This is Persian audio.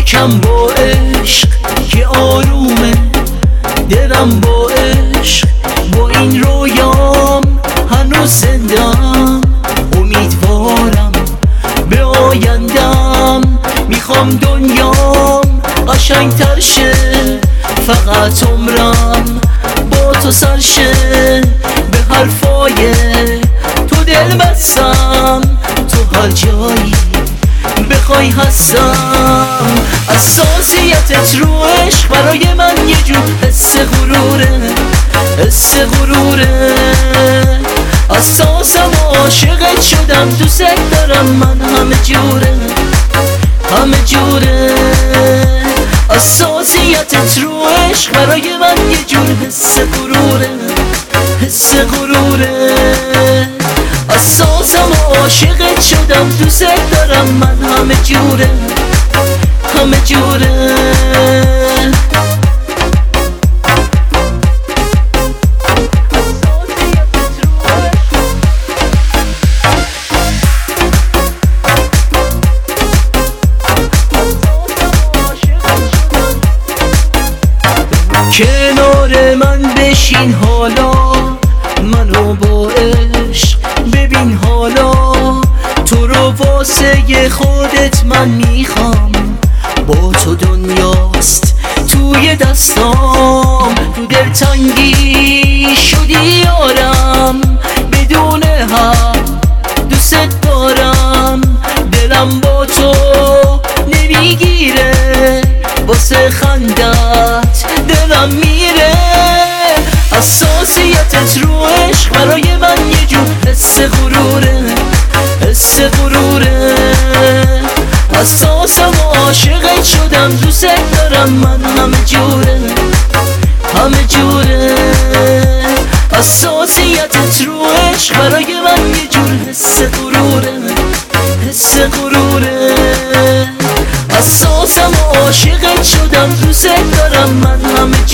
یکم با عشق که آرومه دلم، با عشق با این رویام هنوز زندم. امیدوارم به آیندم، میخوام دنیام قشنگتر شه، فقط عمرم با تو سر شه. به حرفای تو دل بستم، تو هر جایی بخوای هستم. اساسیتت رو عشق برای من یه جور حس غروره، حس غروره. اساسم عاشقت شدم، دوست دارم من، همه جوره، همه جوره. اساسیتت رو عشق برای من یه جور حس غروره، حس غروره. اساسم عاشقت شدم، دوست دارم من، همه جوره، همه جوره. کنار من بشین حالا، منو با عشق ببین حالا. تو رو واسه خودت من میخوام، با تو دنیاست توی دستام. تو دلتنگی شدی یارم، بدون هم دوست دارم. دلم با تو نمیگیره، واسه خندت دلم میره. اساسیتت رو عشق برای من یه جور حس غروره، حس غروره. اساسم عاشقت شدم، دوست دارم من، همه جوره، همه جوره. اساسیتت رو عشق برای من یه جور حس غروره، حس غروره. اساسم عاشقت شدم، دوست دارم من، همه جوره.